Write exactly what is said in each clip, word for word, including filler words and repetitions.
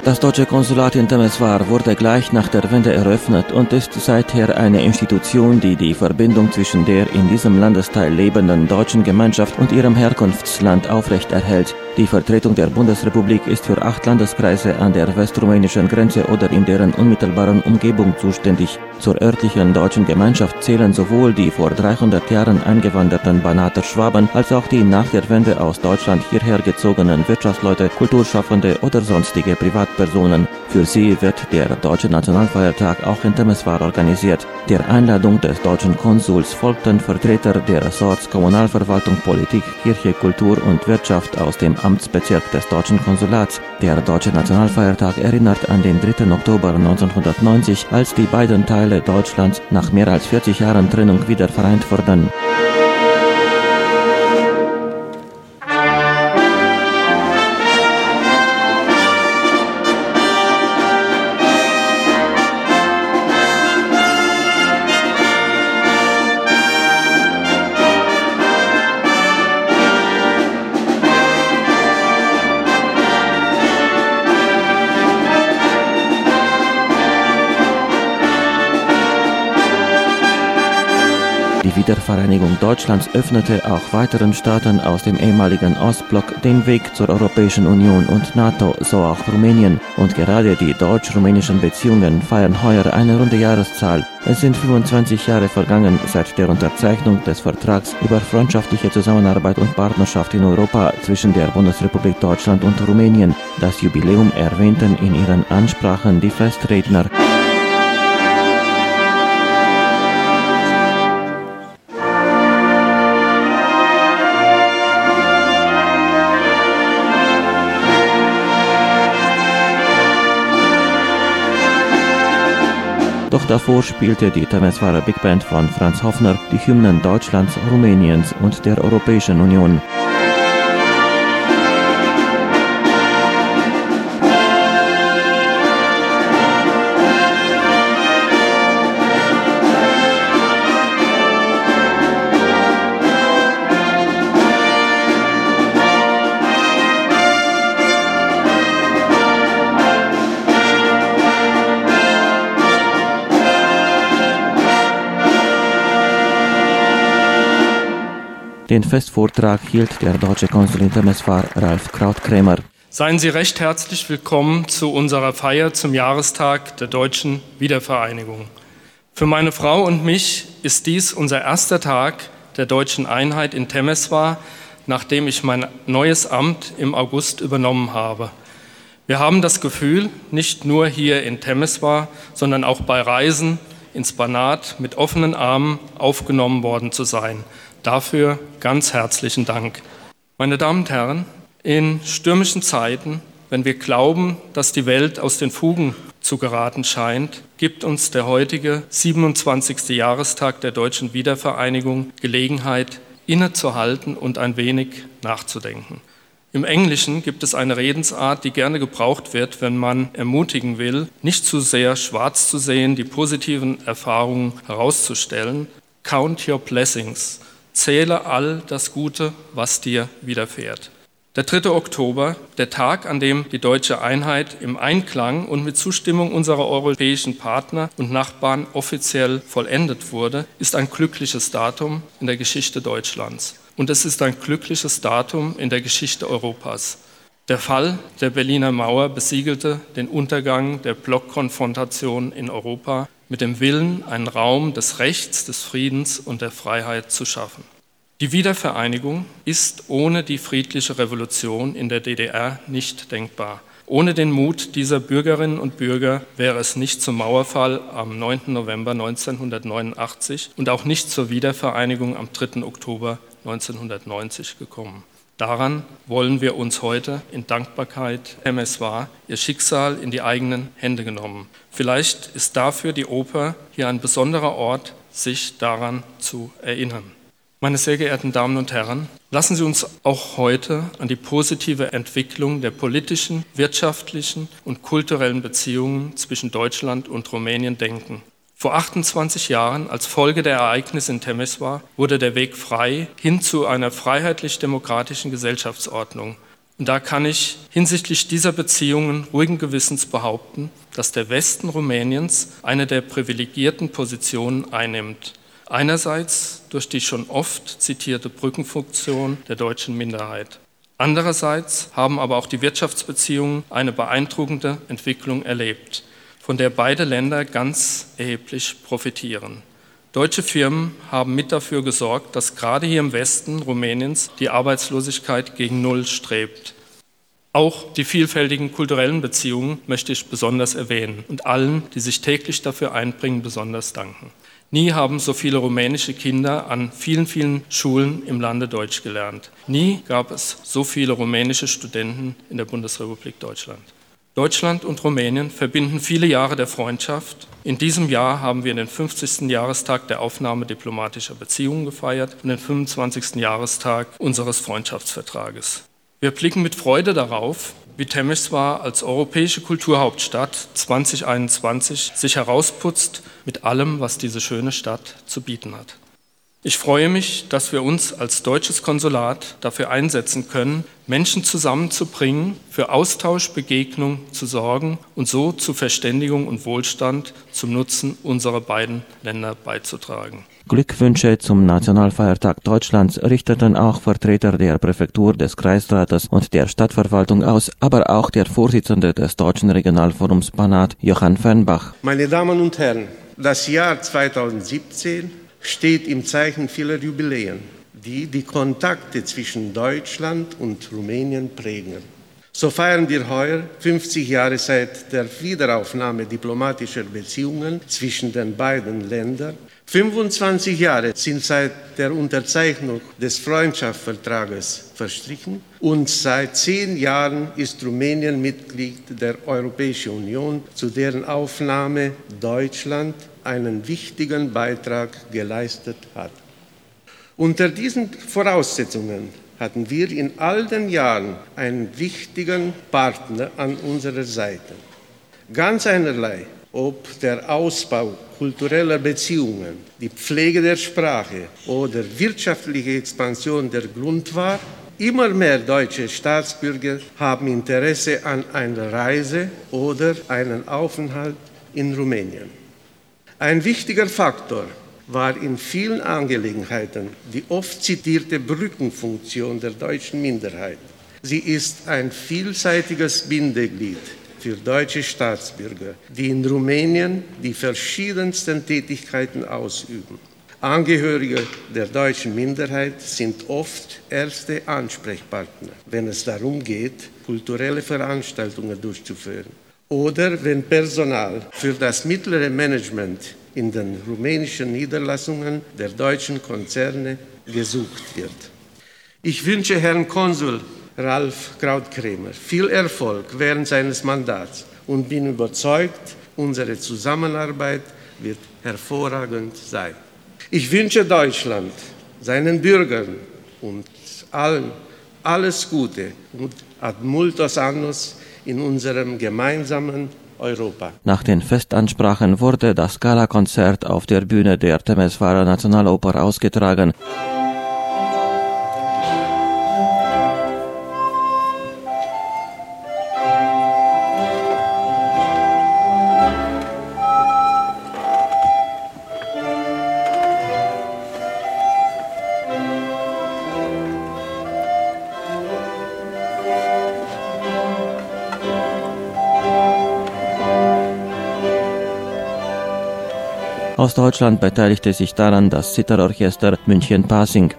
Das deutsche Konsulat in Temeswar wurde gleich nach der Wende eröffnet und ist seither eine Institution, die die Verbindung zwischen der in diesem Landesteil lebenden deutschen Gemeinschaft und ihrem Herkunftsland aufrechterhält. Die Vertretung der Bundesrepublik ist für acht Landeskreise an der westrumänischen Grenze oder in deren unmittelbaren Umgebung zuständig. Zur örtlichen deutschen Gemeinschaft zählen sowohl die vor dreihundert Jahren eingewanderten Banater Schwaben als auch die nach der Wende aus Deutschland hierher gezogenen Wirtschaftsleute, Kulturschaffende oder sonstige Privatpersonen. Für sie wird der deutsche Nationalfeiertag auch in Temeswar organisiert. Der Einladung des deutschen Konsuls folgten Vertreter der Ressorts Kommunalverwaltung, Politik, Kirche, Kultur und Wirtschaft aus dem Amtsbezirk des deutschen Konsulats. Der deutsche Nationalfeiertag erinnert an den dritten Oktober neunzehnhundertneunzig, als die beiden Teile Deutschlands nach mehr als vierzig Jahren Trennung wieder vereint wurden. Die Wiedervereinigung Deutschlands öffnete auch weiteren Staaten aus dem ehemaligen Ostblock den Weg zur Europäischen Union und NATO, so auch Rumänien. Und gerade die deutsch-rumänischen Beziehungen feiern heuer eine runde Jahreszahl. Es sind fünfundzwanzig Jahre vergangen seit der Unterzeichnung des Vertrags über freundschaftliche Zusammenarbeit und Partnerschaft in Europa zwischen der Bundesrepublik Deutschland und Rumänien. Das Jubiläum erwähnten in ihren Ansprachen die Festredner. Doch davor spielte die Temeswarer Big Band von Franz Hofner die Hymnen Deutschlands, Rumäniens und der Europäischen Union. Den Festvortrag hielt der deutsche Konsul in Temeswar, Ralf Krautkrämer. Seien Sie recht herzlich willkommen zu unserer Feier zum Jahrestag der deutschen Wiedervereinigung. Für meine Frau und mich ist dies unser erster Tag der deutschen Einheit in Temeswar, nachdem ich mein neues Amt im August übernommen habe. Wir haben das Gefühl, nicht nur hier in Temeswar, sondern auch bei Reisen ins Banat mit offenen Armen aufgenommen worden zu sein. Dafür ganz herzlichen Dank. Meine Damen und Herren, in stürmischen Zeiten, wenn wir glauben, dass die Welt aus den Fugen zu geraten scheint, gibt uns der heutige siebenundzwanzigste Jahrestag der deutschen Wiedervereinigung Gelegenheit, innezuhalten und ein wenig nachzudenken. Im Englischen gibt es eine Redensart, die gerne gebraucht wird, wenn man ermutigen will, nicht zu sehr schwarz zu sehen, die positiven Erfahrungen herauszustellen. Count your blessings. Zähle all das Gute, was dir widerfährt. Der dritte Oktober, der Tag, an dem die deutsche Einheit im Einklang und mit Zustimmung unserer europäischen Partner und Nachbarn offiziell vollendet wurde, ist ein glückliches Datum in der Geschichte Deutschlands. Und es ist ein glückliches Datum in der Geschichte Europas. Der Fall der Berliner Mauer besiegelte den Untergang der Blockkonfrontation in Europa mit dem Willen, einen Raum des Rechts, des Friedens und der Freiheit zu schaffen. Die Wiedervereinigung ist ohne die friedliche Revolution in der D D R nicht denkbar. Ohne den Mut dieser Bürgerinnen und Bürger wäre es nicht zum Mauerfall am neunten November neunzehnhundertneunundachtzig und auch nicht zur Wiedervereinigung am dritten Oktober neunzehnhundertneunzig gekommen. Daran wollen wir uns heute in Dankbarkeit Temeswar ihr Schicksal in die eigenen Hände genommen. Vielleicht ist dafür die Oper hier ein besonderer Ort, sich daran zu erinnern. Meine sehr geehrten Damen und Herren, lassen Sie uns auch heute an die positive Entwicklung der politischen, wirtschaftlichen und kulturellen Beziehungen zwischen Deutschland und Rumänien denken. Vor achtundzwanzig Jahren, als Folge der Ereignisse in Temeswar, wurde der Weg frei hin zu einer freiheitlich-demokratischen Gesellschaftsordnung. Und da kann ich hinsichtlich dieser Beziehungen ruhigen Gewissens behaupten, dass der Westen Rumäniens eine der privilegierten Positionen einnimmt. Einerseits durch die schon oft zitierte Brückenfunktion der deutschen Minderheit. Andererseits haben aber auch die Wirtschaftsbeziehungen eine beeindruckende Entwicklung erlebt, von der beide Länder ganz erheblich profitieren. Deutsche Firmen haben mit dafür gesorgt, dass gerade hier im Westen Rumäniens die Arbeitslosigkeit gegen Null strebt. Auch die vielfältigen kulturellen Beziehungen möchte ich besonders erwähnen und allen, die sich täglich dafür einbringen, besonders danken. Nie haben so viele rumänische Kinder an vielen, vielen Schulen im Lande Deutsch gelernt. Nie gab es so viele rumänische Studenten in der Bundesrepublik Deutschland. Deutschland und Rumänien verbinden viele Jahre der Freundschaft. In diesem Jahr haben wir den fünfzigsten Jahrestag der Aufnahme diplomatischer Beziehungen gefeiert und den fünfundzwanzigsten Jahrestag unseres Freundschaftsvertrages. Wir blicken mit Freude darauf, wie Temeswar als europäische Kulturhauptstadt zwanzig einundzwanzig sich herausputzt mit allem, was diese schöne Stadt zu bieten hat. Ich freue mich, dass wir uns als deutsches Konsulat dafür einsetzen können, Menschen zusammenzubringen, für Austausch, Begegnung zu sorgen und so zu Verständigung und Wohlstand zum Nutzen unserer beiden Länder beizutragen. Glückwünsche zum Nationalfeiertag Deutschlands richteten auch Vertreter der Präfektur, des Kreisrates und der Stadtverwaltung aus, aber auch der Vorsitzende des Deutschen Regionalforums Banat, Johann Fernbach. Meine Damen und Herren, das Jahr zweitausendsiebzehn steht im Zeichen vieler Jubiläen, die die Kontakte zwischen Deutschland und Rumänien prägen. So feiern wir heuer fünfzig Jahre seit der Wiederaufnahme diplomatischer Beziehungen zwischen den beiden Ländern. fünfundzwanzig Jahre sind seit der Unterzeichnung des Freundschaftsvertrages verstrichen und seit zehn Jahren ist Rumänien Mitglied der Europäischen Union, zu deren Aufnahme Deutschland einen wichtigen Beitrag geleistet hat. Unter diesen Voraussetzungen hatten wir in all den Jahren einen wichtigen Partner an unserer Seite. Ganz einerlei, ob der Ausbau kultureller Beziehungen, die Pflege der Sprache oder wirtschaftliche Expansion der Grund war, immer mehr deutsche Staatsbürger haben Interesse an einer Reise oder einem Aufenthalt in Rumänien. Ein wichtiger Faktor war in vielen Angelegenheiten die oft zitierte Brückenfunktion der deutschen Minderheit. Sie ist ein vielseitiges Bindeglied für deutsche Staatsbürger, die in Rumänien die verschiedensten Tätigkeiten ausüben. Angehörige der deutschen Minderheit sind oft erste Ansprechpartner, wenn es darum geht, kulturelle Veranstaltungen durchzuführen oder wenn Personal für das mittlere Management in den rumänischen Niederlassungen der deutschen Konzerne gesucht wird. Ich wünsche Herrn Konsul Ralf Krautkrämer viel Erfolg während seines Mandats und bin überzeugt, unsere Zusammenarbeit wird hervorragend sein. Ich wünsche Deutschland, seinen Bürgern und allen alles Gute und ad multos annos in unserem gemeinsamen Europa. Nach den Festansprachen wurde das Galakonzert auf der Bühne der Temeswarer Nationaloper ausgetragen. Aus Deutschland beteiligte sich daran das Zitherorchester München-Pasing.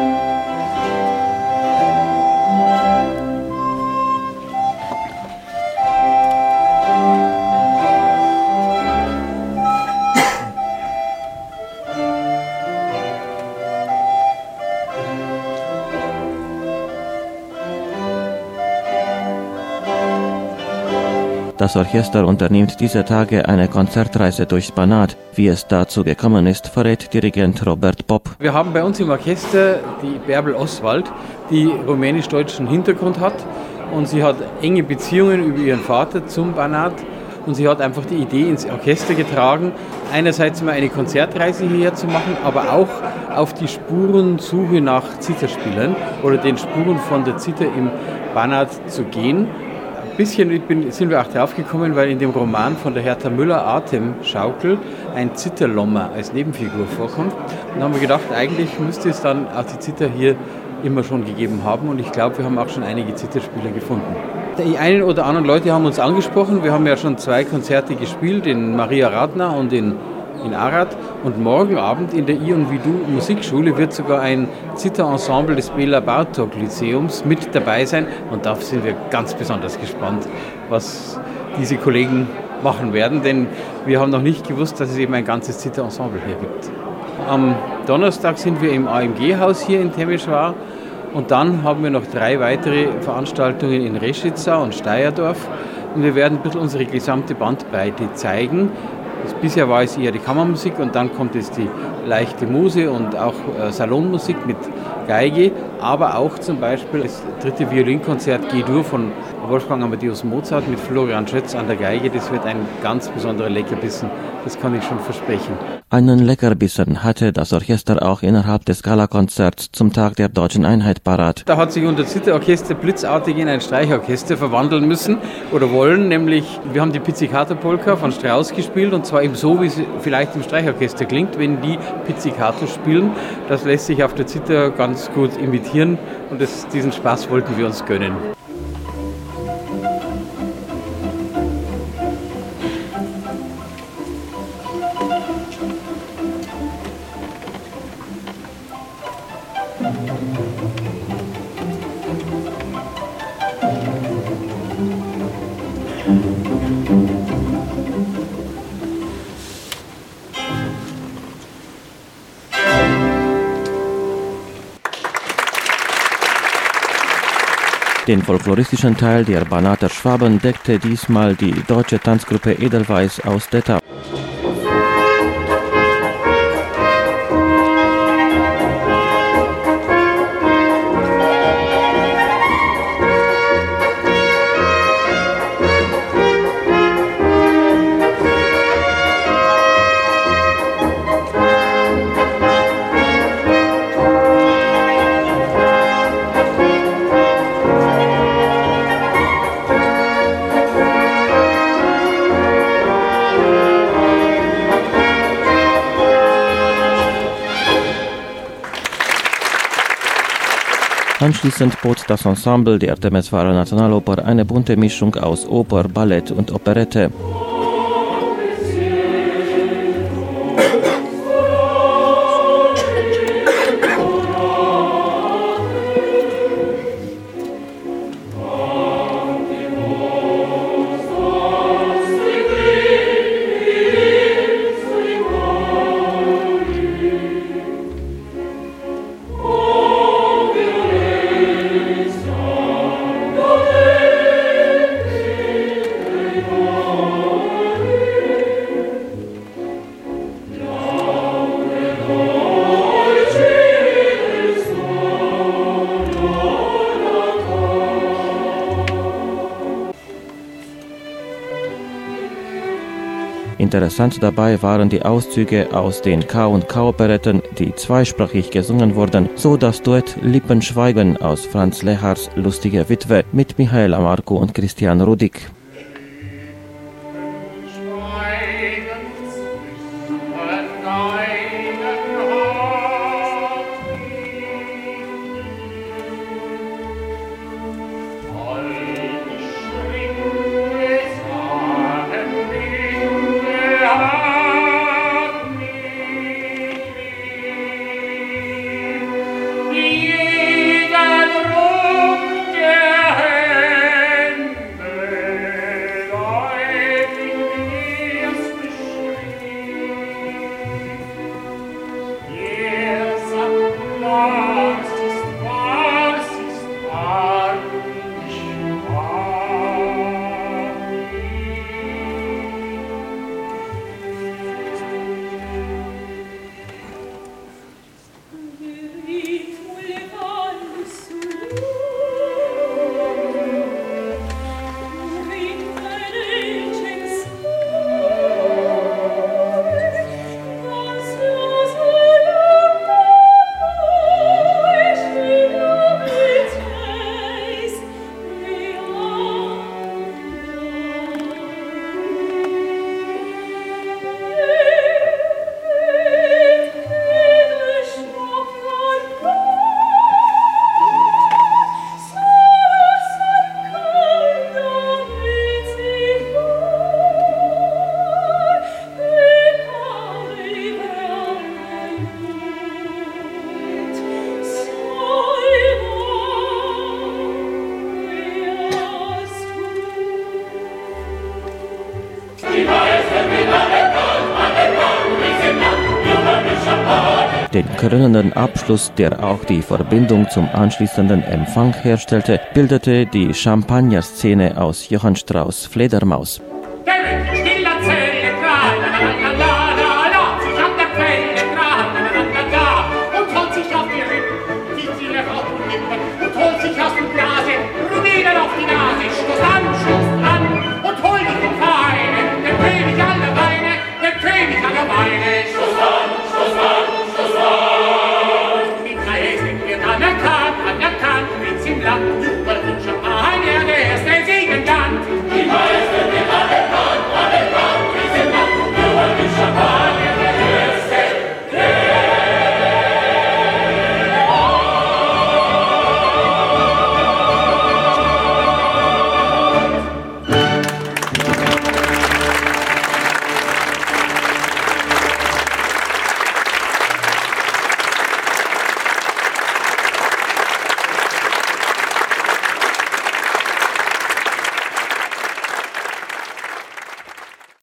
Das Orchester unternimmt diese Tage eine Konzertreise durchs Banat. Wie es dazu gekommen ist, verrät Dirigent Robert Popp. Wir haben bei uns im Orchester die Bärbel Oswald, die rumänisch-deutschen Hintergrund hat und sie hat enge Beziehungen über ihren Vater zum Banat und sie hat einfach die Idee ins Orchester getragen, einerseits mal eine Konzertreise hierher zu machen, aber auch auf die Spurensuche nach Zitherspielern oder den Spuren von der Zither im Banat zu gehen. Ein bisschen bin, sind wir auch drauf gekommen, weil in dem Roman von der Hertha Müller Atemschaukel ein Zitherlommer als Nebenfigur vorkommt. Und dann haben wir gedacht, eigentlich müsste es dann auch die Zither hier immer schon gegeben haben und ich glaube, wir haben auch schon einige Zitherspieler gefunden. Die einen oder anderen Leute haben uns angesprochen, wir haben ja schon zwei Konzerte gespielt, in Maria Radner und in, in Arad und morgen Abend in der I und Vidu Musikschule wird sogar ein Zither-Ensemble des Bela Bartok Lyzeums mit dabei sein und da sind wir ganz besonders gespannt, was diese Kollegen machen werden, denn wir haben noch nicht gewusst, dass es eben ein ganzes Zither-Ensemble hier gibt. Am Donnerstag sind wir im A M G-Haus hier in Temeswar und dann haben wir noch drei weitere Veranstaltungen in Reschitza und Steyerdorf und wir werden ein bisschen unsere gesamte Bandbreite zeigen. Bisher war es eher die Kammermusik und dann kommt jetzt die leichte Muse und auch äh, Salonmusik mit Geige, aber auch zum Beispiel das dritte Violinkonzert G-Dur von Wolfgang Amadeus Mozart mit Florian Schötz an der Geige. Das wird ein ganz besonderer Leckerbissen, das kann ich schon versprechen. Einen Leckerbissen hatte das Orchester auch innerhalb des Galakonzerts zum Tag der Deutschen Einheit parat. Da hat sich unser Zitherorchester blitzartig in ein Streichorchester verwandeln müssen oder wollen, nämlich wir haben die Pizzicato-Polka von Strauss gespielt und zwar eben so, wie sie vielleicht im Streichorchester klingt, wenn die Pizzicato spielen. Das lässt sich auf der Zither ganz gut imitieren und das, diesen Spaß wollten wir uns gönnen. Den folkloristischen Teil der Banater Schwaben deckte diesmal die deutsche Tanzgruppe Edelweiss aus Detta. Anschließend bot das Ensemble der Temeswarer Nationaloper eine bunte Mischung aus Oper, Ballett und Operette. Interessant dabei waren die Auszüge aus den K und K-Operetten, die zweisprachig gesungen wurden, so das Duett Lippenschweigen aus Franz Lehars Lustige Witwe mit Michaela Marko und Christian Rudik. Jeder Druck der Hände Den krönenden Abschluss, der auch die Verbindung zum anschließenden Empfang herstellte, bildete die Champagner-Szene aus Johann Strauss' Fledermaus.